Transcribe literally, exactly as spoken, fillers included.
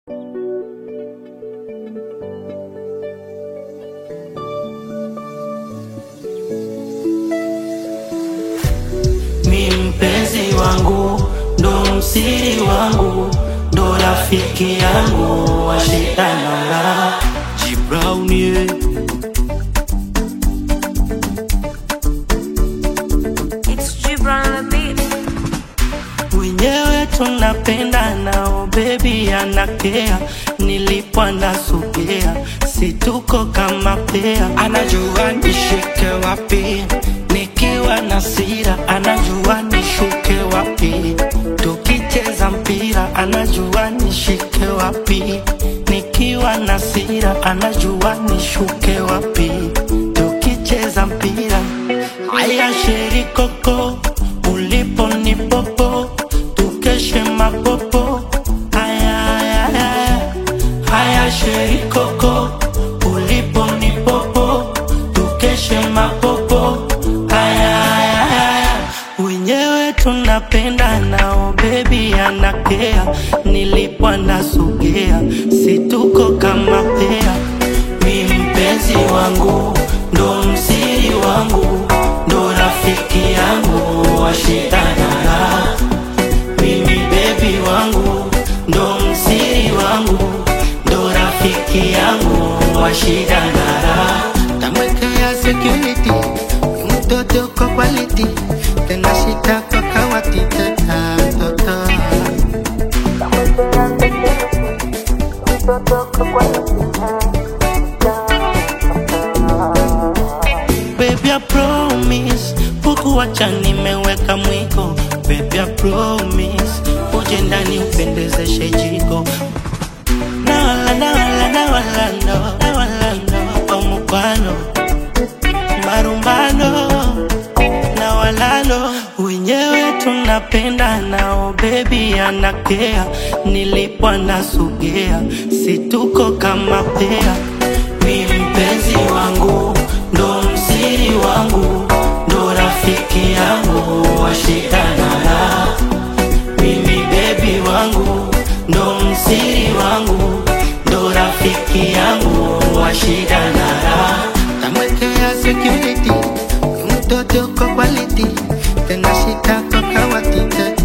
Mi mpenzi wangu, ndo msiri wangu, ndo rafiki yangu wa shitana G Brown yeah. It's G Brown on the beat. Wenyewe tunapenda nao baby anakea, nilipo anasogea, si tuko kama pea. Anajua nishike wapi nikiwa na sira, anajua nishuke wapi tukicheza mpira, anajua nishike wapi nikiwa na sira, anajua nishuke wapi tukicheza mpira. Haya sheri koko, ulipo ni popo, tukeshe mapopo. Haya haya haya, haya sheri koko, ulipo ni popo, tukeshe mapopo. Haya haya haya, wenyewe tunapenda nao baby anakea, nilipo anasogea, si tuko kama pea. Mi mpenzi wangu, ndo msiri wangu, ndo rafiki yangu wa shitana. Mimi baby wangu, ndo msiri wangu, ndo rafiki yangu wa shitana. Tamwekea security, mtoto kwa quality, tena shita kwa kawati teta mtoto. Baby I promise, kukuacha nimeweka mwiko. Baby I promise, uje ndani upendezeshe jiko. Na wala na wala na wala no, na wala no, kwa mkwano marumbano na wala no. Wenyewe tunapenda nao baby anakea, nilipo anasogea, si tuko kama pea. Mi mpenzi wangu, ndo msiri wangu, ndo rafiki yangu wa shitana. Mimi baby wangu, ndo msiri wangu, ndo rafiki yangu wa shitana. Tamwekea security, mtoto kwa quality, tena shita kwa kawati teta.